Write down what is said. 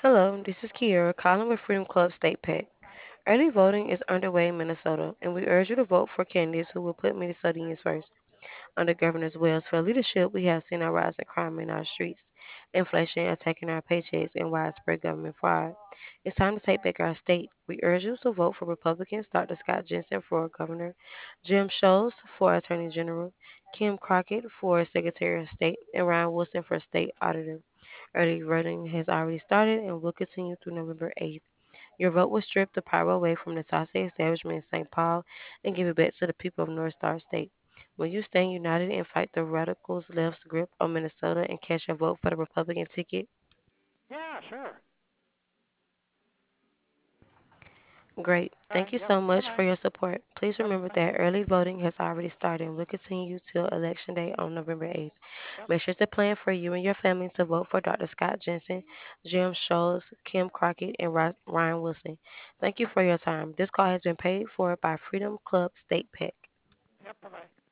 Hello, this is Kiera calling with Freedom Club State PAC. Early voting is underway in Minnesota, and we urge you to vote for candidates who will put Minnesotans first. Under Governor Wells' for leadership, we have seen a rise in crime in our streets, inflation attacking our paychecks, and widespread government fraud. It's time to take back our state. We urge you to vote for Republicans Dr. Scott Jensen for Governor, Jim Schultz for Attorney General, Kim Crockett for Secretary of State, and Ryan Wilson for State Auditor. Early voting has already started and will continue through November 8th. Your vote will strip the power away from the toxic establishment in St. Paul and give it back to the people of North Star State. Will you stand united and fight the radicals' left's grip on Minnesota and cast your vote for the Republican ticket? Yeah, sure. Great. All Thank right. you Yep. so Bye much for bye. your support. Please Yep. remember Thank that you. early voting has already started and will continue till Election Day on November 8th. Yep. Make sure to plan for you and your family to vote for Dr. Scott Jensen, Jim Schultz, Kim Crockett, and Ryan Wilson. Thank you for your time. This call has been paid for by Freedom Club State PAC. Yep. Bye bye.